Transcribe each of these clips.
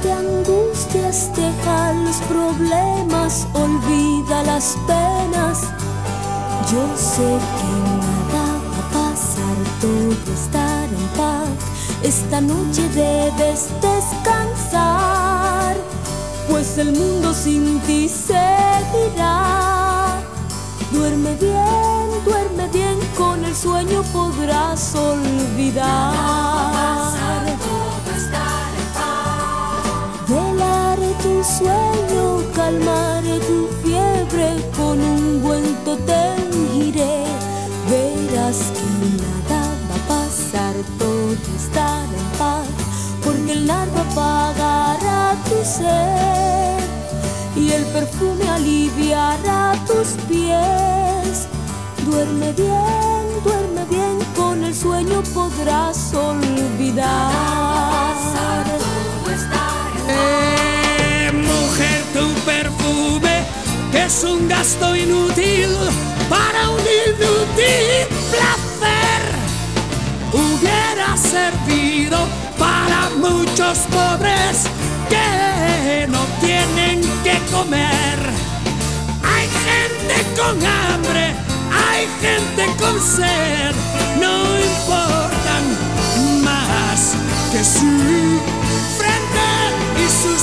de angustias, deja los problemas, olvida las penas. Yo sé que nada va a pasar, todo estará en paz. Esta noche debes descansar, pues el mundo sin ti seguirá. Duerme bien, con el sueño podrás olvidar. Velaré tu sueño, calmaré tu fiebre, con un ungüento te ungiré. Verás que nada va a pasar, todo estará en paz, porque el nardo apagará tu sed y el perfume aliviará tus pies. Duerme bien, con el sueño podrás olvidar. Mujer, tu perfume es un gasto inútil para un inútil placer. Hubiera servido para muchos pobres que no tienen que comer. Hay gente con hambre, hay gente con sed, no importan más que su frente y sus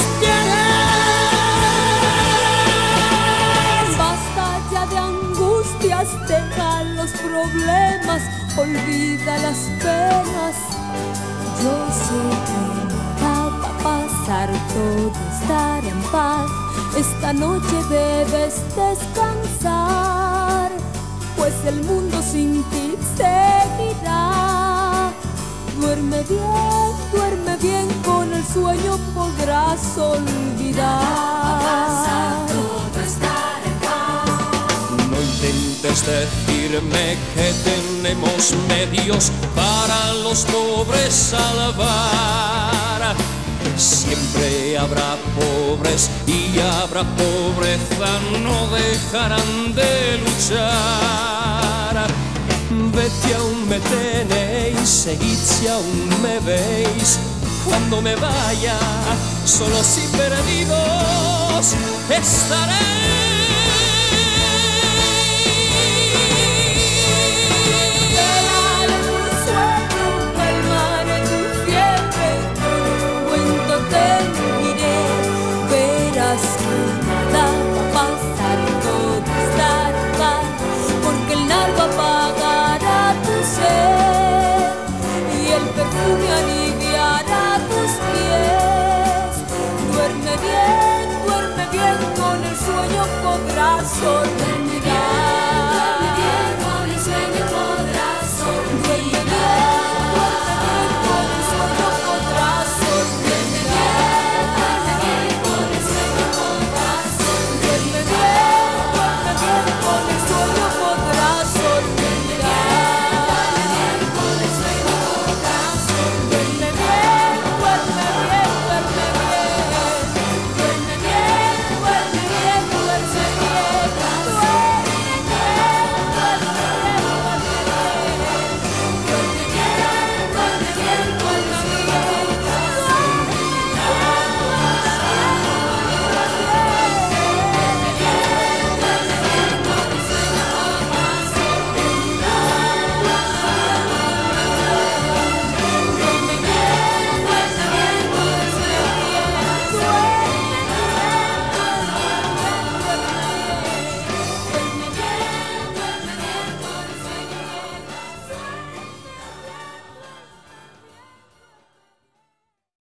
pies. Basta ya de angustias, deja los problemas, olvida las penas. Yo sé que nada va a pasar, todo estará en paz. Esta noche debes descansar, pues el mundo sin ti seguirá. Duerme bien, con el sueño podrás olvidar. No intentes decirme que tenemos medios para los pobres salvar. Siempre habrá pobres y habrá pobreza, no dejarán de luchar. Vete aún me tenéis, seguid si aún me veis. Cuando me vaya, solos y perdidos estaré. Me aliviará tus pies. Duerme bien, con el sueño podrás dormir.